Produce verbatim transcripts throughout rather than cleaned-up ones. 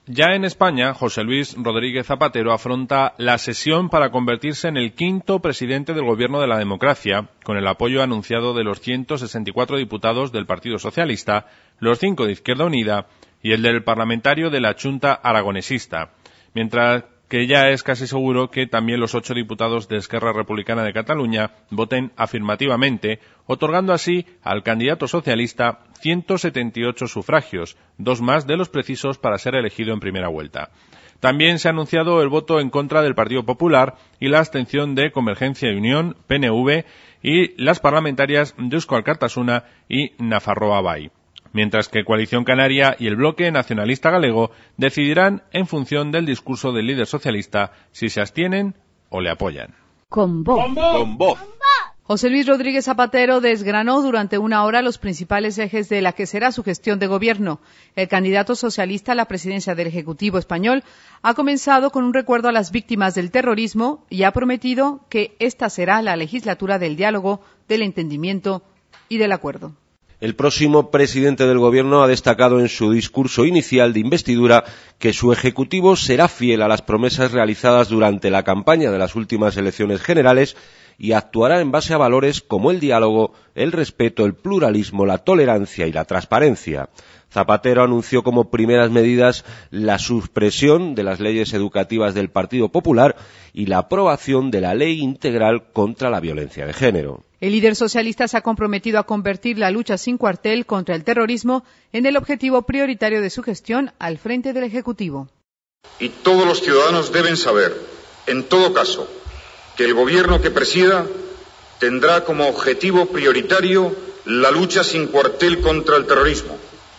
Ya en España, José Luis Rodríguez Zapatero afronta la sesión para convertirse en el quinto presidente del Gobierno de la Democracia, con el apoyo anunciado de los ciento sesenta y cuatro diputados del Partido Socialista, los cinco de Izquierda Unida y el del parlamentario de la Chunta Aragonesista, mientras que ya es casi seguro que también los ocho diputados de Esquerra Republicana de Cataluña voten afirmativamente, otorgando así al candidato socialista ciento setenta y ocho sufragios, dos más de los precisos para ser elegido en primera vuelta. También se ha anunciado el voto en contra del Partido Popular y la abstención de Convergencia y Unión, P N V y las parlamentarias de Eusko Alkartasuna y Nafarroa Bai, mientras que Coalición Canaria y el Bloque Nacionalista Galego decidirán en función del discurso del líder socialista si se abstienen o le apoyan. Con voz. Con voz. Con voz. José Luis Rodríguez Zapatero desgranó durante una hora los principales ejes de la que será su gestión de gobierno. El candidato socialista a la presidencia del Ejecutivo español ha comenzado con un recuerdo a las víctimas del terrorismo y ha prometido que esta será la legislatura del diálogo, del entendimiento y del acuerdo. El próximo presidente del Gobierno ha destacado en su discurso inicial de investidura que su Ejecutivo será fiel a las promesas realizadas durante la campaña de las últimas elecciones generales y actuará en base a valores como el diálogo, el respeto, el pluralismo, la tolerancia y la transparencia. Zapatero anunció como primeras medidas la supresión de las leyes educativas del Partido Popular y la aprobación de la Ley Integral contra la Violencia de Género. El líder socialista se ha comprometido a convertir la lucha sin cuartel contra el terrorismo en el objetivo prioritario de su gestión al frente del Ejecutivo. Y todos los ciudadanos deben saber, en todo caso, que el Gobierno que presida tendrá como objetivo prioritario la lucha sin cuartel contra el terrorismo,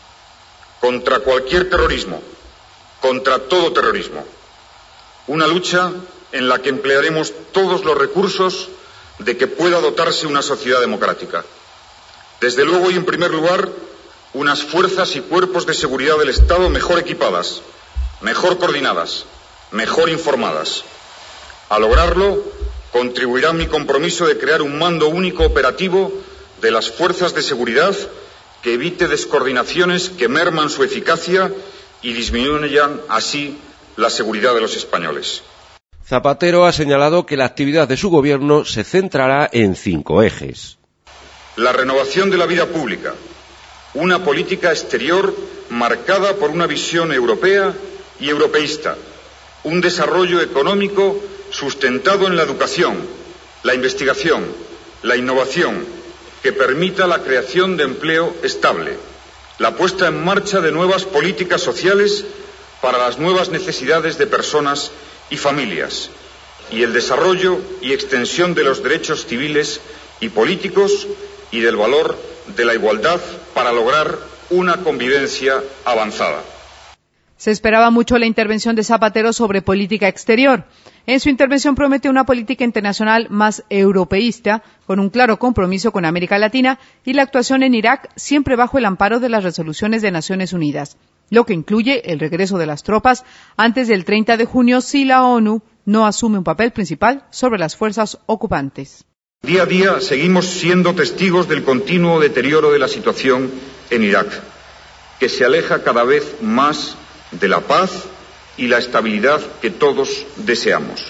contra cualquier terrorismo, contra todo terrorismo. Una lucha en la que emplearemos todos los recursos de que pueda dotarse una sociedad democrática. Desde luego y en primer lugar, unas fuerzas y cuerpos de seguridad del Estado mejor equipadas, mejor coordinadas, mejor informadas. A lograrlo, contribuirá mi compromiso de crear un mando único operativo de las fuerzas de seguridad que evite descoordinaciones que merman su eficacia y disminuyan así la seguridad de los españoles. Zapatero ha señalado que la actividad de su gobierno se centrará en cinco ejes. La renovación de la vida pública, una política exterior marcada por una visión europea y europeísta, un desarrollo económico sustentado en la educación, la investigación, la innovación, que permita la creación de empleo estable, la puesta en marcha de nuevas políticas sociales para las nuevas necesidades de personas y familias, y el desarrollo y extensión de los derechos civiles y políticos y del valor de la igualdad para lograr una convivencia avanzada. Se esperaba mucho la intervención de Zapatero sobre política exterior. En su intervención promete una política internacional más europeísta, con un claro compromiso con América Latina y la actuación en Irak siempre bajo el amparo de las resoluciones de Naciones Unidas, lo que incluye el regreso de las tropas antes del treinta de junio si la ONU no asume un papel principal sobre las fuerzas ocupantes. Día a día seguimos siendo testigos del continuo deterioro de la situación en Irak, que se aleja cada vez más de la paz y la estabilidad que todos deseamos.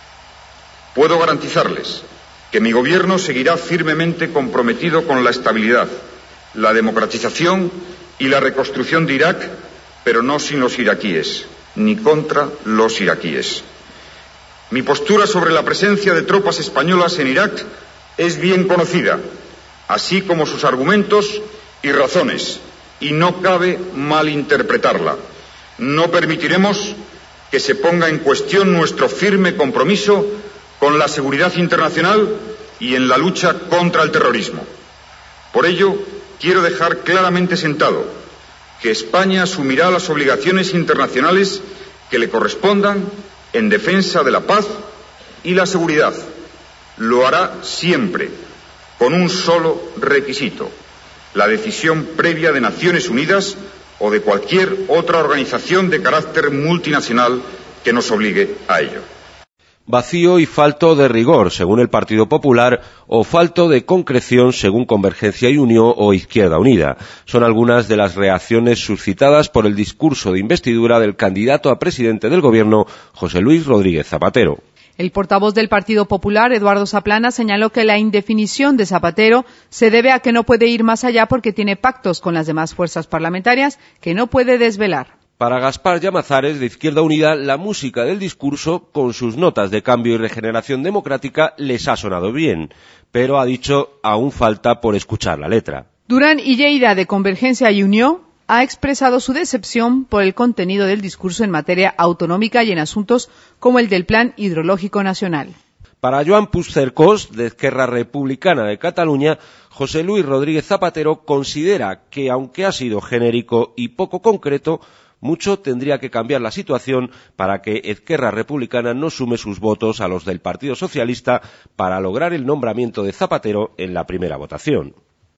Puedo garantizarles que mi gobierno seguirá firmemente comprometido con la estabilidad, la democratización y la reconstrucción de Irak, pero no sin los iraquíes, ni contra los iraquíes. Mi postura sobre la presencia de tropas españolas en Irak es bien conocida, así como sus argumentos y razones, y no cabe malinterpretarla. No permitiremos que se ponga en cuestión nuestro firme compromiso con la seguridad internacional y en la lucha contra el terrorismo. Por ello, quiero dejar claramente sentado que España asumirá las obligaciones internacionales que le correspondan en defensa de la paz y la seguridad. Lo hará siempre, con un solo requisito: la decisión previa de Naciones Unidas o de cualquier otra organización de carácter multinacional que nos obligue a ello. Vacío y falto de rigor, según el Partido Popular, o falto de concreción, según Convergencia y Unió o Izquierda Unida. Son algunas de las reacciones suscitadas por el discurso de investidura del candidato a presidente del Gobierno, José Luis Rodríguez Zapatero. El portavoz del Partido Popular, Eduardo Zaplana, señaló que la indefinición de Zapatero se debe a que no puede ir más allá porque tiene pactos con las demás fuerzas parlamentarias que no puede desvelar. Para Gaspar Llamazares, de Izquierda Unida, la música del discurso, con sus notas de cambio y regeneración democrática, les ha sonado bien, pero ha dicho aún falta por escuchar la letra. Durán y Lleida, de Convergencia y Unió, ha expresado su decepción por el contenido del discurso en materia autonómica y en asuntos como el del Plan Hidrológico Nacional. Para Joan Puigcercós, de Esquerra Republicana de Cataluña, José Luis Rodríguez Zapatero considera que, aunque ha sido genérico y poco concreto, mucho tendría que cambiar la situación para que Esquerra Republicana no sume sus votos a los del Partido Socialista para lograr el nombramiento de Zapatero en la primera votación.